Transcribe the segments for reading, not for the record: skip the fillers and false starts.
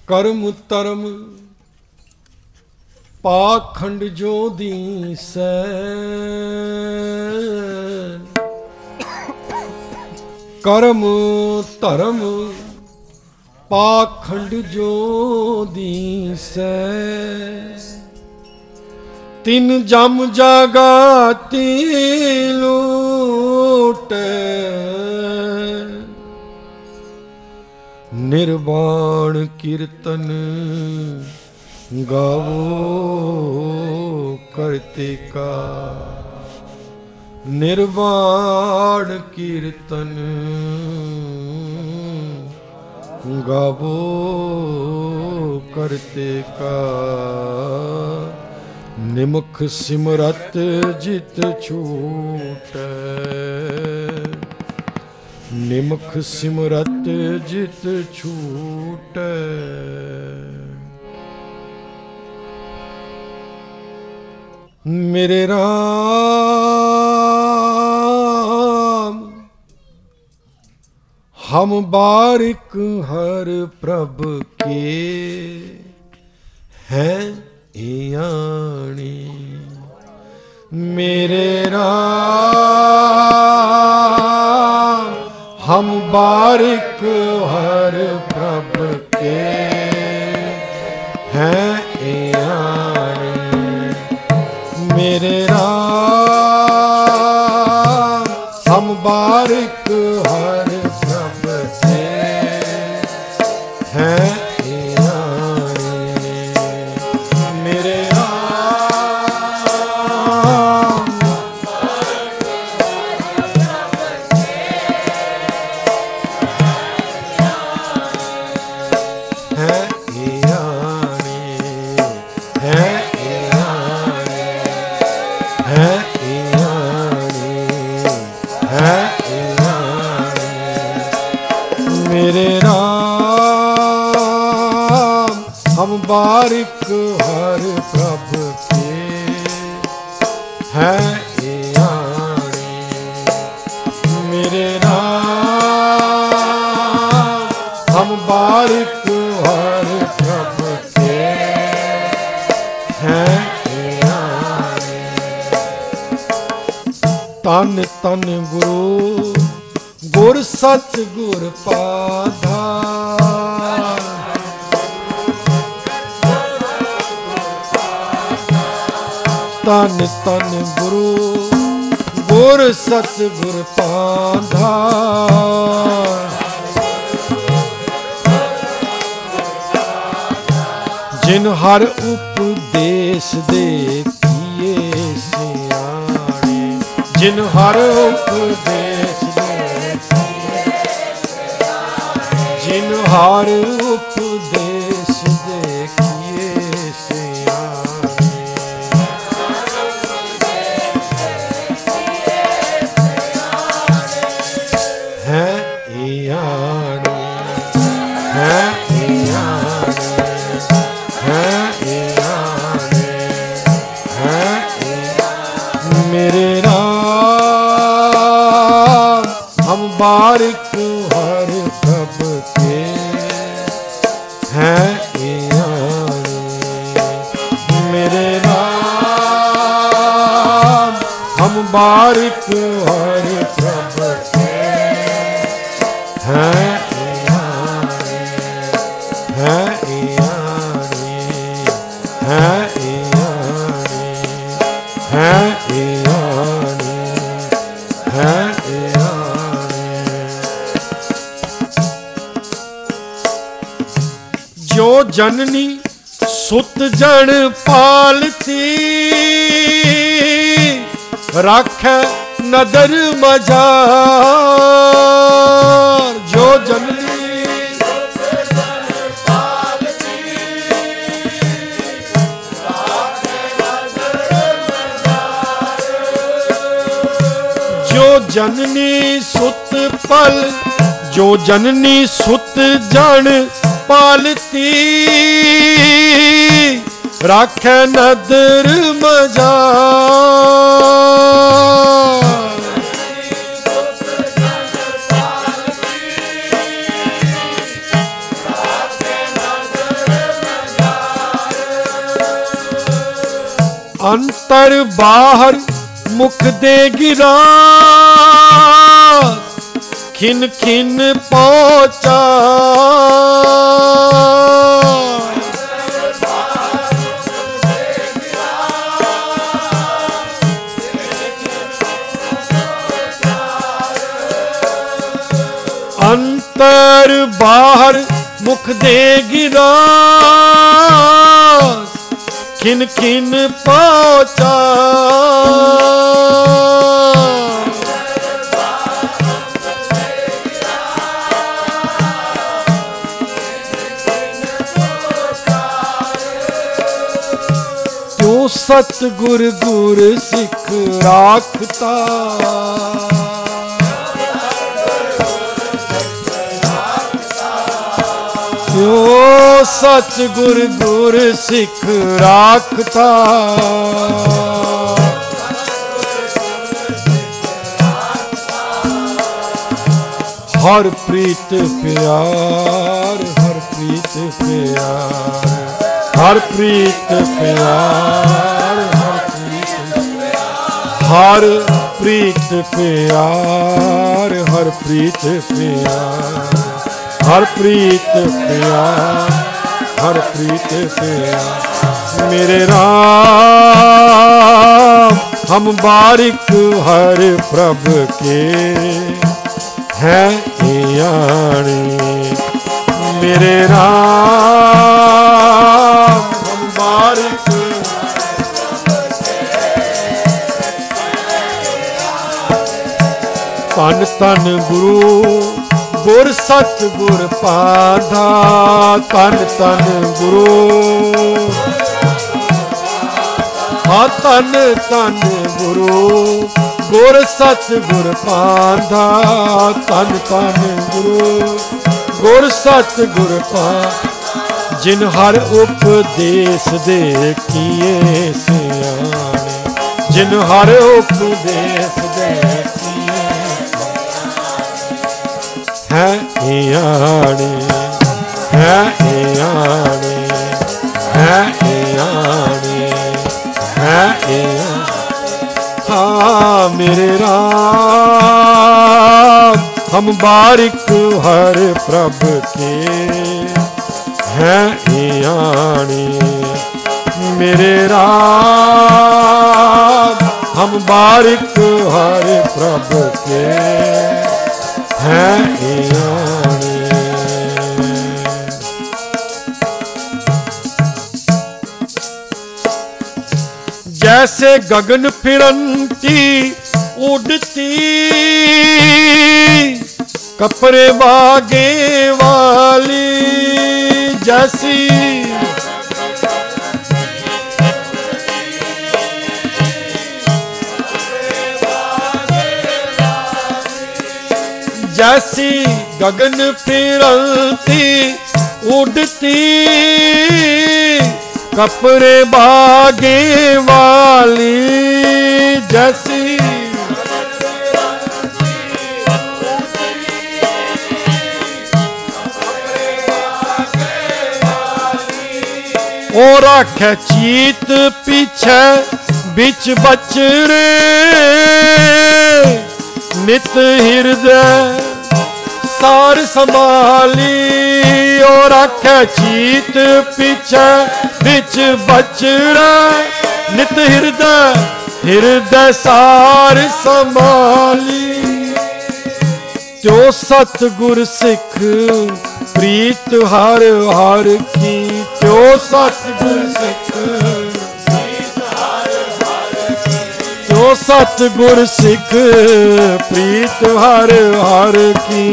कर्म तरम पाखंड जो दीसै, कर्म धर्म पाखंड जो दीसै, तिन जम जागाती लूटै, निर्वाण कीर्तन गावो करते का, निर्वाण कीर्तन गावो करते का, निमुख सिमरत जित छूटै, निमुख सिमरत जित छूटै। मेरे राम हम बारिक हर प्रभ के हैं यानी, मेरे राम हम बारिक हर प्रभ के हैं यानी, मेरे राम हम बारिक हर प्रभ के हैं यानी, मेरे राम हैं यानी, हैं मेरे राम हम बारिक हर प्रभ के हैं यानी, मेरे राम हम बारिक हर प्रभ के हैं यानी। तन तन गुरु गुर सत गुर पाधा, तन तन गुरु गुर सत गुर पाधा, जिन हर उपदेश दे किए सियाणे, जिन हर उपदेश जिन हर उपदेश देखिए सियाणे, हैं यानी, हैं यानी, हैं यानी, हैं मेरे राम हम बारिक हर प्रभ के हैं यानी, मेरे राम हम बारिक हर प्रभ के हैं यानी, हैं यानी, हैं यानी, हैं यानी, हैं यानी। जो जननी सुत जन पालती, राखै नदर मजार, जो जननी जो जननी सुत पल, जो जननी सुत जन पालती, राखै नदर मजार, अंतर बाहर मुख दे गिरा, खिन खिन पहुंचा। अंतर बाहर मुख दे गिरा, खिन खिन पहुंचा। क्यों सतगुर गुर सिख राखता, क्यों सतगुर गुर सिख राखता। हर प्रीत प्यार, हर प्रीत प्यार, हर प्रीत प्यार, हर प्रीत प्यार, हर प्रीत प्यार, हर प्रीत प्यार, हर प्रीत प्यार। मेरे राम हम बारिक हर प्रभ के हैं यानी। मेरे राम हम बारिक तन तन गुरु गुर सतगुर पाधा, तन तन गुरु हाँ तन तन गुरु गुर सतगुर पाधा, तन तन गुरु गुर सतगुर पाधा। जिन हर उपदेश दे किए सियाने, जिन हर उपदेश दे है यानी, है यानी, है यानी, है हाँ मेरे राम हम बारिक हर प्रभ के हैं यानी। मेरे राम हम बारिक हर प्रभ के हैं यानी। जैसे गगन फिरंती उड़ती कपड़े बागे वाली, जैसी जैसी गगन फिरंती उड़ती कपड़े बागे वाली, जैसी और आखे चीत पीछे बिच बचरे, नित हृदय सार संभाली। और आखे चीत पीछे बिच बचरा, नित हृदय हृदय सार संभाली। त्यो सतगुर सिख प्रीत हर हर की, त्यो सतगुर सिख त्यो सतगुर सिख प्रीत हर हर की।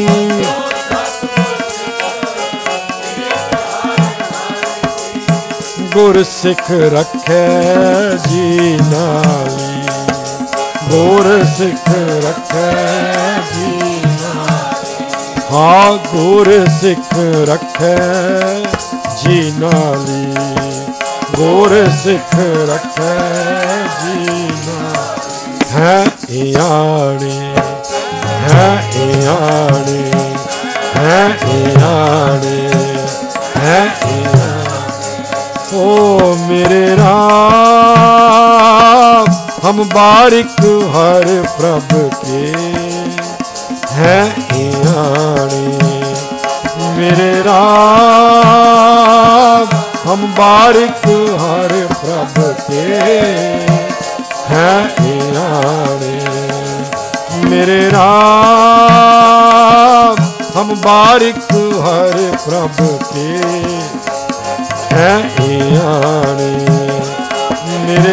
गुर सिख रखे जी नाली, गुर सिख रखे जी नाली। हाँ गुर सिख रखे जी नाली, गुर सिख रखे जी नाली। है यानी, है यानी, है यानी, है यानी। ओ मेरे राम हम बारिक हर प्रभ के हैं यानी। मेरे राम हम बारिक हर प्रभ के हैं यानी। मेरे राम हम बारिक हर प्रभ के हैं यानी। मेरे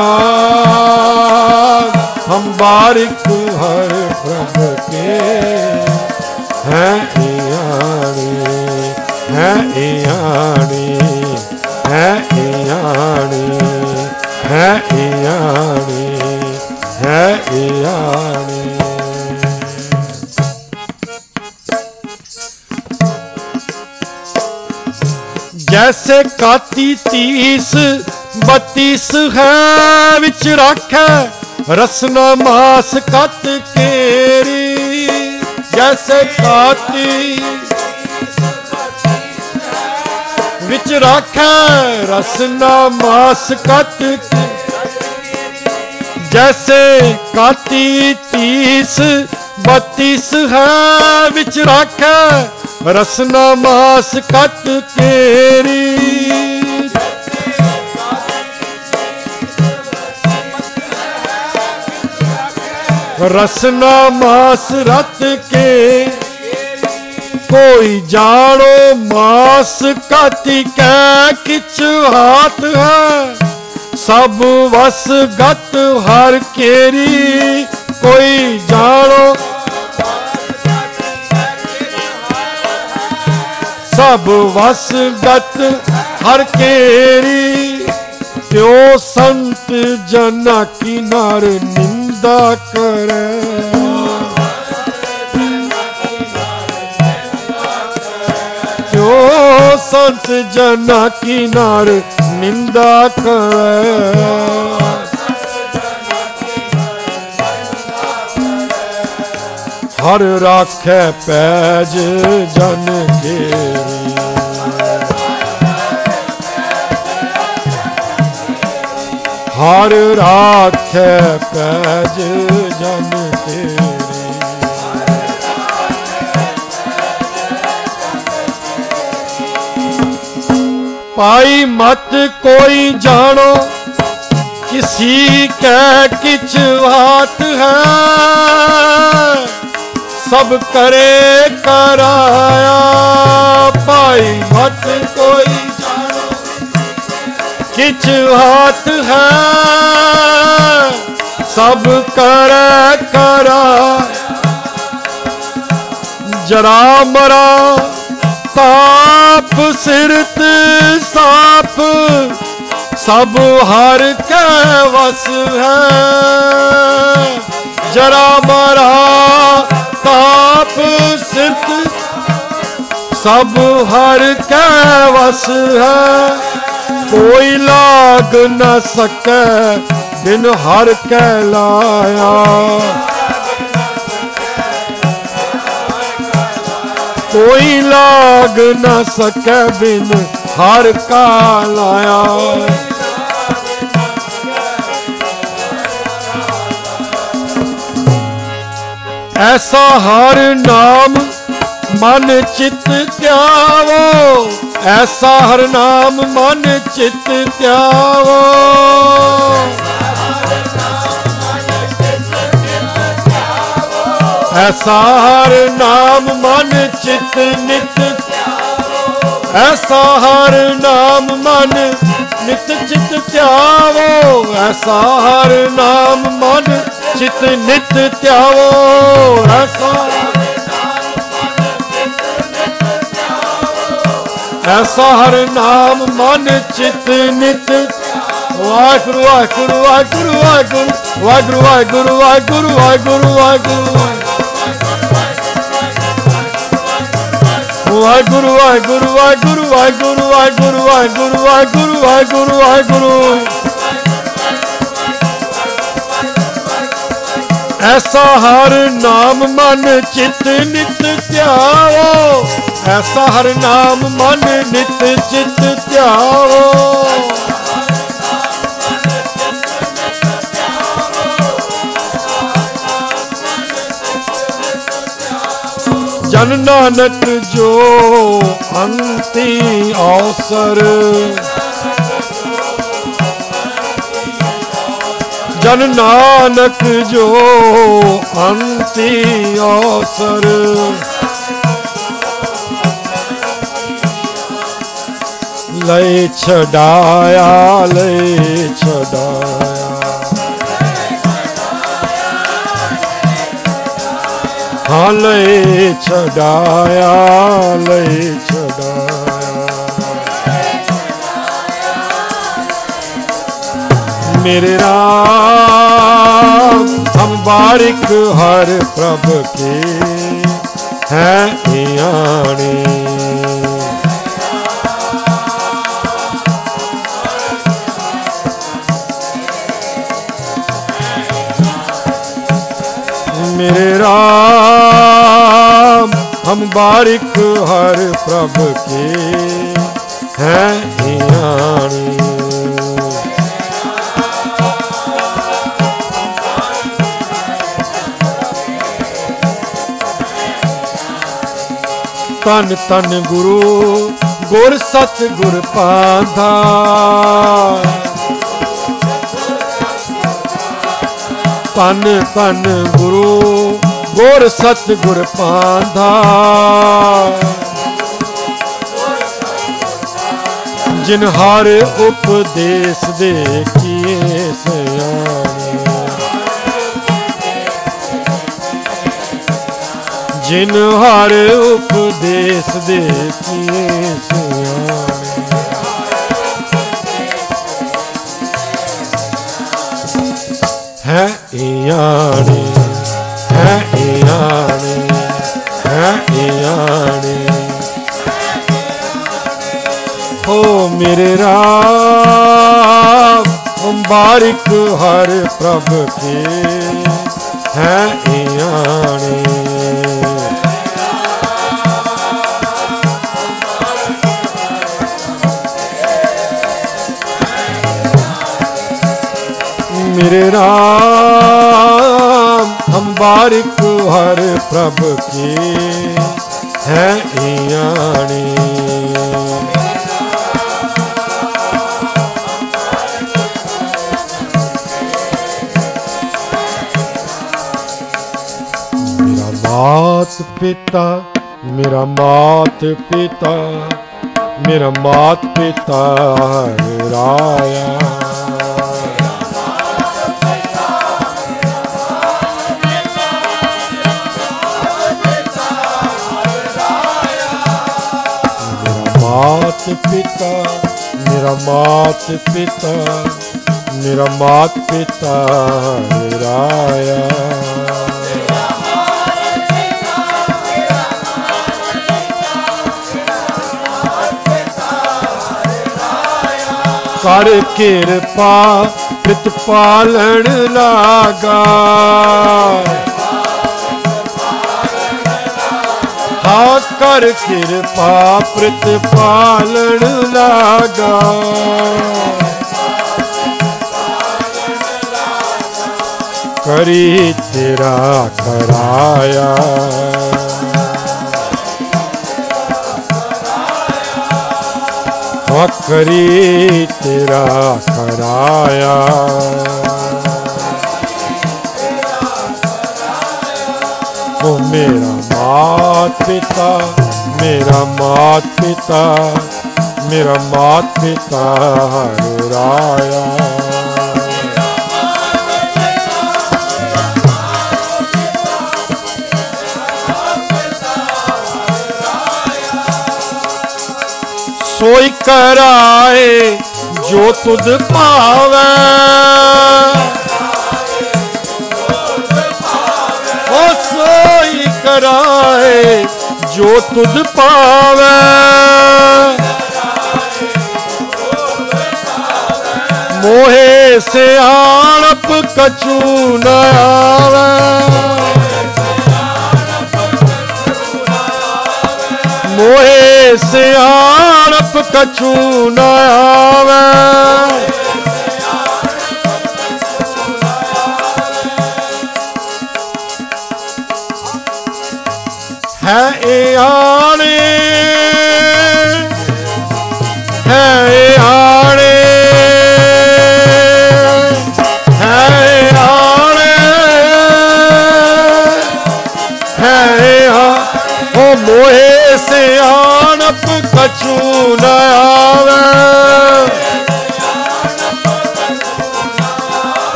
राम हम बारिक हर प्रभ के हैं यानी। हैं यानी। हैं यानी। हैं यानी। हैं यानी। जैसे काती 30-32 है विच राखै रसना मास कत केरी। जैसे काती विच राखै रसना मास कत। जैसे काती 30-32 है विच राखै रसना मास कत केरी। रसना मास रत के कोई जानो मास कति कै किच हाथ है। सब वस गत हर केरी कोई जानो सब वस गत हर केरी। त्यो संत जना की नार निंदा करे। त्यो संत जना की नार निंदा करे। हर राखे पैज जन केरी। हर राखे पैज जन केरी। पाई मत कोई जानो किसी के किच बात है। सब करे कराया पाई मत कोई जानो किच हाथ है। सब करे करा जरा मरा ताप सिरत साप सब हर के वस है। जरा मरा ताप सिरत सब हर के वस है। कोई लाग न सके बिन हर के लाया। कोई लाग न सके बिन हर का लाया। ऐसा हर नाम मन चित त्यावो। ऐसा हर नाम मन चित त्यावो। ऐसा हर नाम मन चित नित। ऐसा हर नाम मन नित चित त्यावो। ऐसा हर नाम मन चित नित त्यावो। ऐसा ऐसा हर नाम मन चित नित। वाहिगुरु वाहिगुरु वाहिगुरु वाहिगुरु वाहिगुरु वाहिगुरु वाहिगुरु वाहिगुरु वाहिगुरु वाहिगुरु वाहिगुरु वाहिगुरु वाहिगुरु वाहिगुरु वाहिगुरु वाहिगुरु वाहिगुरु वाहिगुरु। ऐसा हर नाम मन चित नित त्यावो। ऐसा हर नाम मन नित चित त्यावो। नानक जो अंति अवसर, जन नानक जो अंति अवसर, लय छड़ाया लय छड़ाया, हाँ लय छड़ाया लय छड़ाया। मेरे राम हम बारिक हर प्रभ के हैं यानी, मेरे राम हम बारिक हर प्रभ के हैं यानी। तन तन गुरु गुर सत गुर पांधा, तन तन गुरु गुर सत गुर पांधा, जिन हर उपदेश दे किए सयाने, जिन हर उपदेश दे किए सयाने। है यानी है यानी है यानी, हो मेरे राम हम बारिक हर प्रभ के हैं यानी। मेरे राम हम बारिक हर प्रभ के हैं यानी। मेरा मात पिता मेरा मात पिता मेरा मात पिता राया, मात पिता मेरा मात पिता मेरा मात पिता राया, कर कृपा प्रतिपालन लागा, हाँ कर कृपा प्रतिपालन लागा, करी तेरा कराया, हाँ करी तेरा कराया। ओ मेरा मात पिता मेरा मात पिता मेरा मात पिता राया, सोई कराए जो तुझ पावे, ओ सोई कराए जो तुझ पावे, मोहे से आड़प कछु न आवे, मोहे से आड़प कछु न आवे, है यानी